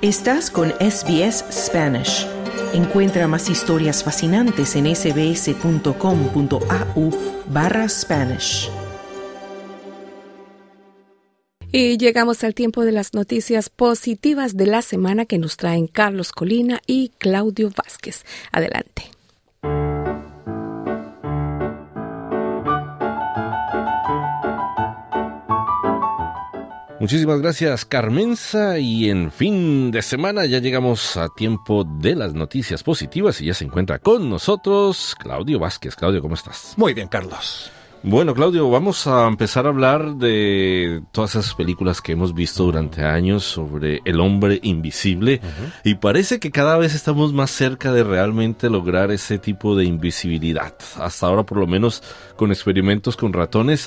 Estás con SBS Spanish. Encuentra más historias fascinantes en sbs.com.au/Spanish. Y llegamos al tiempo de las noticias positivas de la semana que nos traen Carlos Colina y Claudio Vázquez. Adelante. Muchísimas gracias, Carmenza, y en fin de semana ya llegamos a tiempo de las noticias positivas y ya se encuentra con nosotros Claudio Vázquez. Claudio, ¿cómo estás? Muy bien, Carlos. Bueno, Claudio, vamos a empezar a hablar de todas esas películas que hemos visto durante años sobre el hombre invisible, y parece que cada vez estamos más cerca de realmente lograr ese tipo de invisibilidad. Hasta ahora, por lo menos, con experimentos con ratones,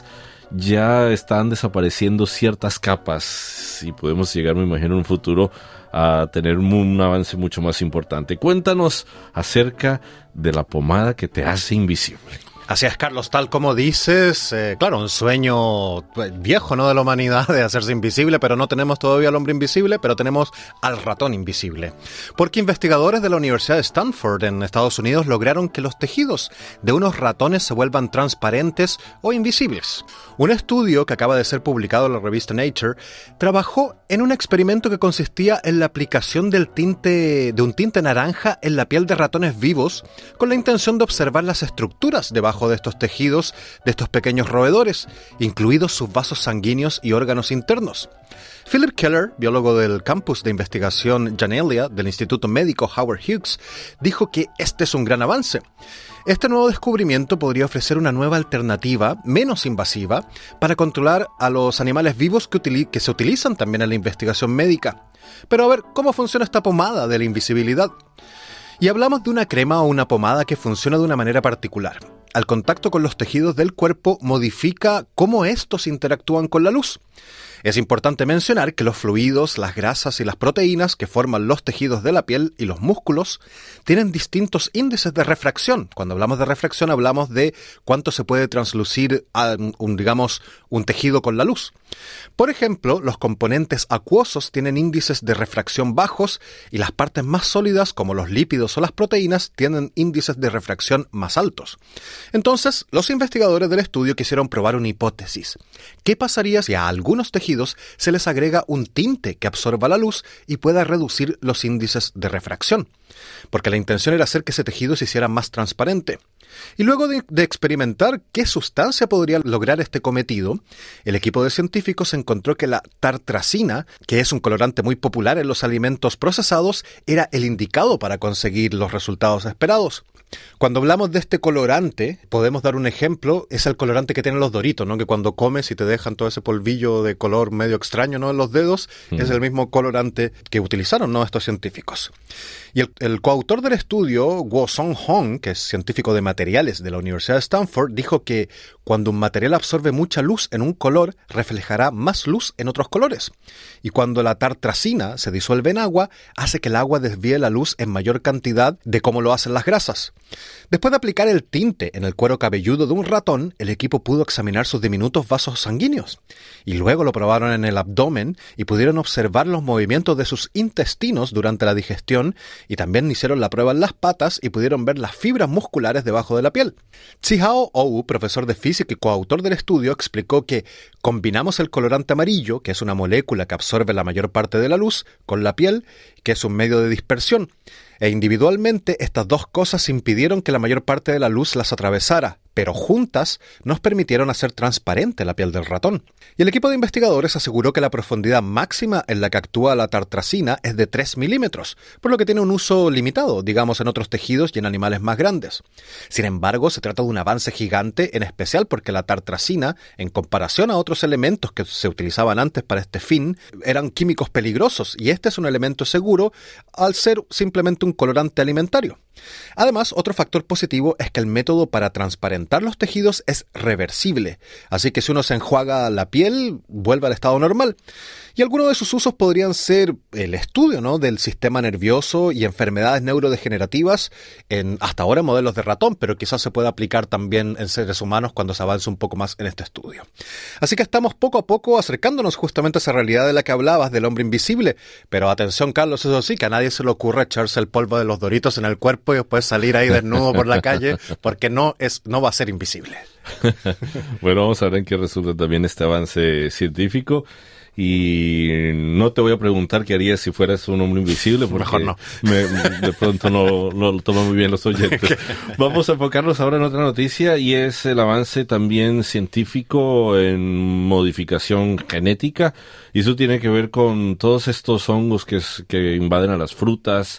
ya están desapareciendo ciertas capas y podemos llegar, me imagino, en un futuro a tener un avance mucho más importante. Cuéntanos acerca de la pomada que te hace invisible. Así es, Carlos, tal como dices, claro, un sueño viejo, ¿no?, de la humanidad de hacerse invisible, pero no tenemos todavía al hombre invisible, pero tenemos al ratón invisible. Porque investigadores de la Universidad de Stanford en Estados Unidos lograron que los tejidos de unos ratones se vuelvan transparentes o invisibles. Un estudio que acaba de ser publicado en la revista Nature trabajó en un experimento que consistía en la aplicación de un tinte naranja en la piel de ratones vivos con la intención de observar las estructuras debajo de estos tejidos, de estos pequeños roedores, incluidos sus vasos sanguíneos y órganos internos. Philip Keller, biólogo del campus de investigación Janelia del Instituto Médico Howard Hughes, dijo que este es un gran avance. Este nuevo descubrimiento podría ofrecer una nueva alternativa, menos invasiva, para controlar a los animales vivos que se utilizan también en la investigación médica. Pero a ver, ¿cómo funciona esta pomada de la invisibilidad? Y hablamos de una crema o una pomada que funciona de una manera particular. Al contacto con los tejidos del cuerpo modifica cómo estos interactúan con la luz. Es importante mencionar que los fluidos, las grasas y las proteínas que forman los tejidos de la piel y los músculos tienen distintos índices de refracción. Cuando hablamos de refracción hablamos de cuánto se puede translucir un tejido con la luz. Por ejemplo, los componentes acuosos tienen índices de refracción bajos y las partes más sólidas, como los lípidos o las proteínas, tienen índices de refracción más altos. Entonces, los investigadores del estudio quisieron probar una hipótesis. ¿Qué pasaría si a algunos tejidos se les agrega un tinte que absorba la luz y pueda reducir los índices de refracción? Porque la intención era hacer que ese tejido se hiciera más transparente. Y luego de experimentar qué sustancia podría lograr este cometido, el equipo de científicos encontró que la tartrazina, que es un colorante muy popular en los alimentos procesados, era el indicado para conseguir los resultados esperados. Cuando hablamos de este colorante, podemos dar un ejemplo, es el colorante que tienen los Doritos, ¿no? Que cuando comes y te dejan todo ese polvillo de color medio extraño, ¿no?, en los dedos, es el mismo colorante que utilizaron, ¿no?, estos científicos. Y el coautor del estudio, Wo-Sung Hong, que es científico de materiales de la Universidad de Stanford, dijo que cuando un material absorbe mucha luz en un color, reflejará más luz en otros colores. Y cuando la tartrazina se disuelve en agua, hace que el agua desvíe la luz en mayor cantidad de cómo lo hacen las grasas. Después de aplicar el tinte en el cuero cabelludo de un ratón, el equipo pudo examinar sus diminutos vasos sanguíneos. Y luego lo probaron en el abdomen y pudieron observar los movimientos de sus intestinos durante la digestión, y también hicieron la prueba en las patas y pudieron ver las fibras musculares debajo de la piel. Chihao Ou, profesor de física y coautor del estudio, explicó que combinamos el colorante amarillo, que es una molécula que absorbe la mayor parte de la luz, con la piel, que es un medio de dispersión. E individualmente estas dos cosas impidieron que la mayor parte de la luz las atravesara, pero juntas nos permitieron hacer transparente la piel del ratón. Y el equipo de investigadores aseguró que la profundidad máxima en la que actúa la tartrazina es de 3 milímetros, por lo que tiene un uso limitado, digamos, en otros tejidos y en animales más grandes. Sin embargo, se trata de un avance gigante, en especial porque la tartrazina, en comparación a otros elementos que se utilizaban antes para este fin, eran químicos peligrosos, y este es un elemento seguro al ser simplemente un colorante alimentario. Además, otro factor positivo es que el método para transparentar los tejidos es reversible, así que si uno se enjuaga la piel, vuelve al estado normal. Y algunos de sus usos podrían ser el estudio, ¿no?, del sistema nervioso y enfermedades neurodegenerativas en hasta ahora modelos de ratón, pero quizás se pueda aplicar también en seres humanos cuando se avance un poco más en este estudio. Así que estamos poco a poco acercándonos justamente a esa realidad de la que hablabas, del hombre invisible. Pero atención, Carlos, eso sí, que a nadie se le ocurra echarse el polvo de los Doritos en el cuerpo y después salir ahí desnudo por la calle, porque no va a ser invisible. Bueno, vamos a ver en qué resulta también este avance científico. Y no te voy a preguntar qué harías si fueras un hombre invisible, porque mejor no. De pronto no lo toman muy bien los oyentes. Vamos a enfocarnos ahora en otra noticia, y es el avance también científico en modificación genética, y eso tiene que ver con todos estos hongos que invaden a las frutas,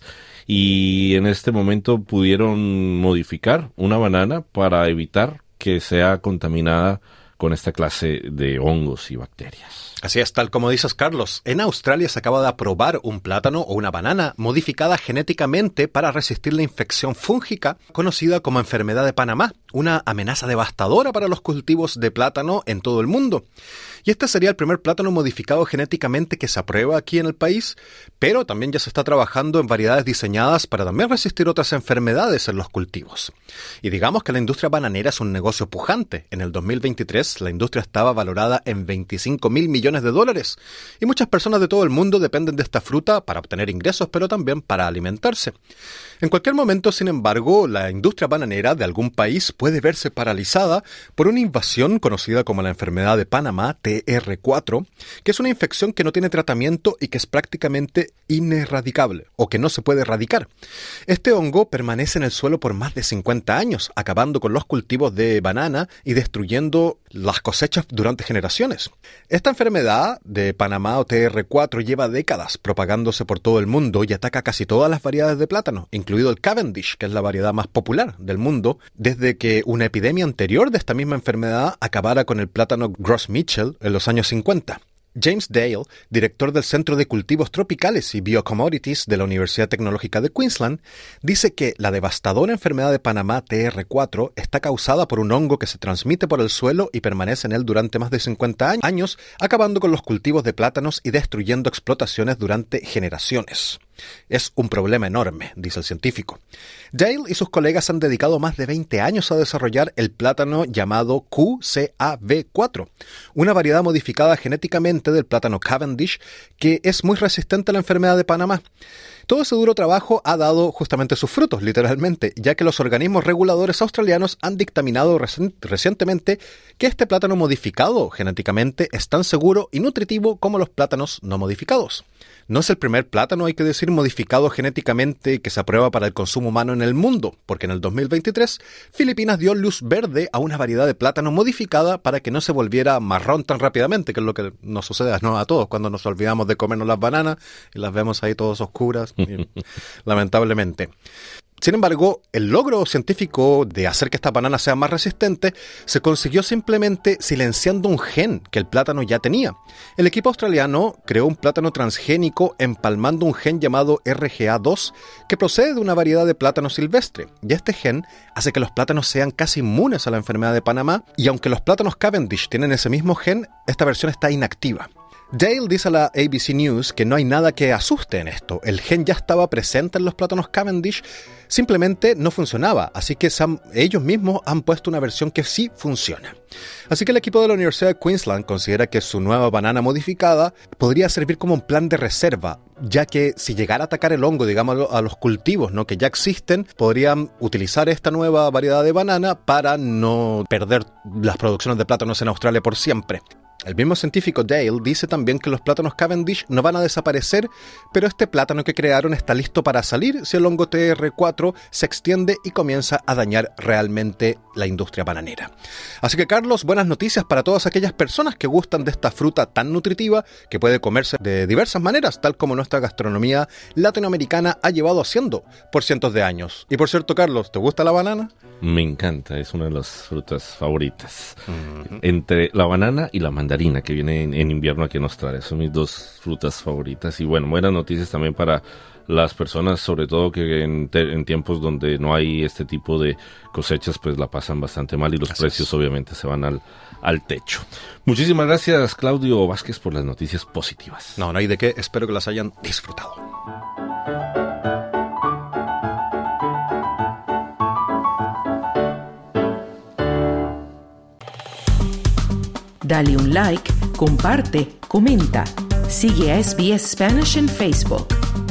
y en este momento pudieron modificar una banana para evitar que sea contaminada con esta clase de hongos y bacterias. Así es, tal como dices, Carlos. En Australia se acaba de aprobar un plátano o una banana modificada genéticamente para resistir la infección fúngica conocida como enfermedad de Panamá, una amenaza devastadora para los cultivos de plátano en todo el mundo. Y este sería el primer plátano modificado genéticamente que se aprueba aquí en el país, pero también ya se está trabajando en variedades diseñadas para también resistir otras enfermedades en los cultivos. Y digamos que la industria bananera es un negocio pujante. En el 2023 la industria estaba valorada en $25,000 millones, y muchas personas de todo el mundo dependen de esta fruta para obtener ingresos, pero también para alimentarse. En cualquier momento, sin embargo, la industria bananera de algún país puede verse paralizada por una invasión conocida como la enfermedad de Panamá, TR4, que es una infección que no tiene tratamiento y que es prácticamente ineradicable, o que no se puede erradicar. Este hongo permanece en el suelo por más de 50 años, acabando con los cultivos de banana y destruyendo las cosechas durante generaciones. Esta enfermedad de Panamá o TR4 lleva décadas propagándose por todo el mundo y ataca casi todas las variedades de plátano, incluido el Cavendish, que es la variedad más popular del mundo, desde que una epidemia anterior de esta misma enfermedad acabara con el plátano Gros Michel en los años 50. James Dale, director del Centro de Cultivos Tropicales y Biocommodities de la Universidad Tecnológica de Queensland, dice que la devastadora enfermedad de Panamá TR4 está causada por un hongo que se transmite por el suelo y permanece en él durante más de 50 años, acabando con los cultivos de plátanos y destruyendo explotaciones durante generaciones. Es un problema enorme, dice el científico. Dale y sus colegas han dedicado más de 20 años a desarrollar el plátano llamado QCAV4, una variedad modificada genéticamente del plátano Cavendish que es muy resistente a la enfermedad de Panamá. Todo ese duro trabajo ha dado justamente sus frutos, literalmente, ya que los organismos reguladores australianos han dictaminado recientemente que este plátano modificado genéticamente es tan seguro y nutritivo como los plátanos no modificados. No es el primer plátano, hay que decir, modificado genéticamente que se aprueba para el consumo humano en el mundo, porque en el 2023 Filipinas dio luz verde a una variedad de plátano modificada para que no se volviera marrón tan rápidamente, que es lo que nos sucede, ¿no?, a todos cuando nos olvidamos de comernos las bananas y las vemos ahí todas oscuras, lamentablemente. Sin embargo, el logro científico de hacer que esta banana sea más resistente se consiguió simplemente silenciando un gen que el plátano ya tenía. El equipo australiano creó un plátano transgénico empalmando un gen llamado RGA2 que procede de una variedad de plátano silvestre, y este gen hace que los plátanos sean casi inmunes a la enfermedad de Panamá, y aunque los plátanos Cavendish tienen ese mismo gen, esta versión está inactiva. Dale dice a la ABC News que no hay nada que asuste en esto. El gen ya estaba presente en los plátanos Cavendish, simplemente no funcionaba, así que ellos mismos han puesto una versión que sí funciona. Así que el equipo de la Universidad de Queensland considera que su nueva banana modificada podría servir como un plan de reserva, ya que si llegara a atacar el hongo, digamos, a los cultivos, ¿no?, que ya existen, podrían utilizar esta nueva variedad de banana para no perder las producciones de plátanos en Australia por siempre. El mismo científico Dale dice también que los plátanos Cavendish no van a desaparecer, pero este plátano que crearon está listo para salir si el hongo TR4 se extiende y comienza a dañar realmente la industria bananera. Así que, Carlos, buenas noticias para todas aquellas personas que gustan de esta fruta tan nutritiva que puede comerse de diversas maneras, tal como nuestra gastronomía latinoamericana ha llevado haciendo por cientos de años. Y por cierto, Carlos, ¿te gusta la banana? Me encanta, es una de las frutas favoritas. Entre la banana y la manzana. mandarina que viene en invierno aquí en Australia. Son mis dos frutas favoritas. Y bueno, buenas noticias también para las personas, sobre todo que en tiempos donde no hay este tipo de cosechas, pues la pasan bastante mal y los precios obviamente se van al techo. Muchísimas gracias, Claudio Vázquez, por las noticias positivas. No hay de qué. Espero que las hayan disfrutado. Dale un like, comparte, comenta. Sigue a SBS Spanish en Facebook.